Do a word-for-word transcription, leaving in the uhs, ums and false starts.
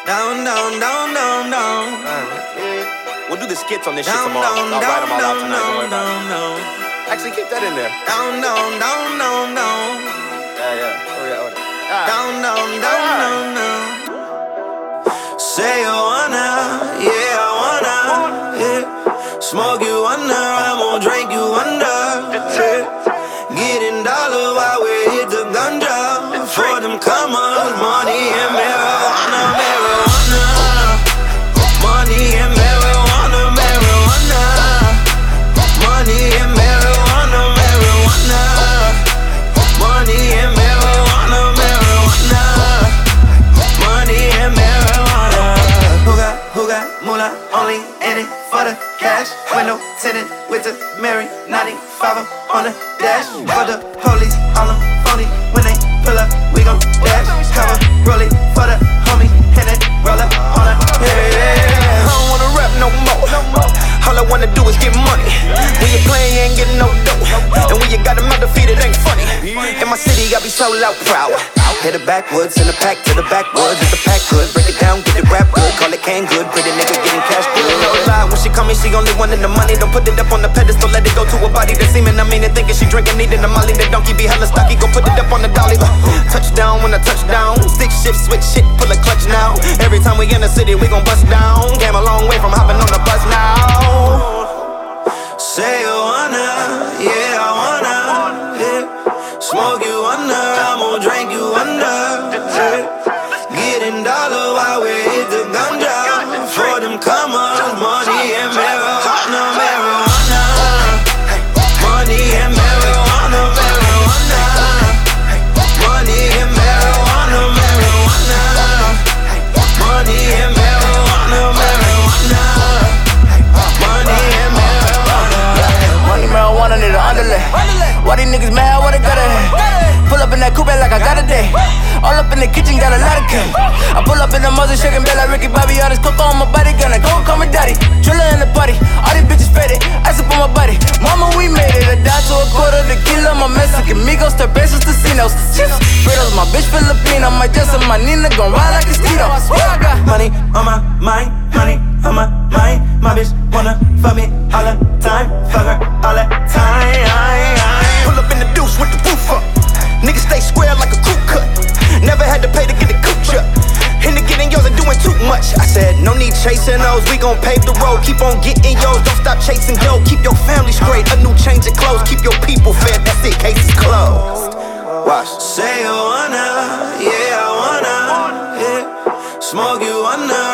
Down, down, down, down, down. We'll do the skits on this Down, shit tomorrow. down, I'll write them all out down, tonight. Don't worry down, about down, it. down. Actually, keep that in there. Down, down, down, down, down. Yeah, yeah. Oh, yeah, oh, yeah. Ah. Down, down, down, down, down. Say you wanna, yeah, I wanna, yeah. Smoke you under, I'm gon' drink you under, yeah. Getting dollar while we hit the ganja. For them commas, money and marijuana, marijuana. Money and marijuana, marijuana. Money and marijuana, marijuana. Money and marijuana, marijuana. Money and marijuana. Who got, who got moolah? Only in it for the cash. Window tinted with the Mary ninety-five on the dash. For the police, all them phony. When they pull up, we gon' dash. Cover, roll it for the homie. And then roll up on a yeah. I don't wanna rap no more. All I wanna do is get money. When you play, you ain't getting no dough. And when you got them out the feet, it ain't funny. In my city, I be so loud proud. Hit it backwards, in the pack to the backwoods. If the pack good, break it down, get it rap good. Call it can good, pretty nigga getting cash good. No lie, when she call me, she only wanted the money. Don't put it up on the pedestal, let it go to a body that's seeming. I mean, and thinking she drinking, needing a molly. The donkey be hella stocky, go put it up on the dolly. Touchdown when I touch down. Stick shift, switch shit, pull a clutch now. Every time we in the city, we gon' bust down. Came a long way from hopping on the bus now. Say you wanna, yeah, I wanna, yeah. Smoke you under, I'm gon' drink you under, yeah. Getting dollar while we hit the ganja. For them commas, money and marijuana, marijuana. Money and marijuana, marijuana. Money and marijuana, marijuana. Money and marijuana, marijuana. Money and marijuana. Money, marijuana, need an underlay. Why these niggas mad? What they got ahead? Pull up in that coupe like I got a day. All up in the kitchen, got a lot of cake. I pull up in the mother shaking bed like Ricky Bobby. All this coke on my body, gonna go call me daddy. Driller in the party, all these bitches faded. Ice up on my body, mama, we made it. I died to a quarter the kilo. My Mexican Migos, Terpesos, Tocinos. Fritos, my bitch Filipino. My Jess and my Nina gon' ride like a Steedo. I got money on my mind, money on my mind. My bitch wanna fuck me all the time, fuck her all the time. Pull up in the deuce with the roof up. Niggas stay square like a crew cut. Never had to pay to get the cooch up. Into getting yours and doing too much. I said, no need chasing those. We gon' pave the road. Keep on getting yours. Don't stop chasing dough. Keep your family straight. A new change of clothes. Keep your people fed. That's it. Case is closed. Watch. Say you wanna, yeah, I wanna, yeah. Smoke you under,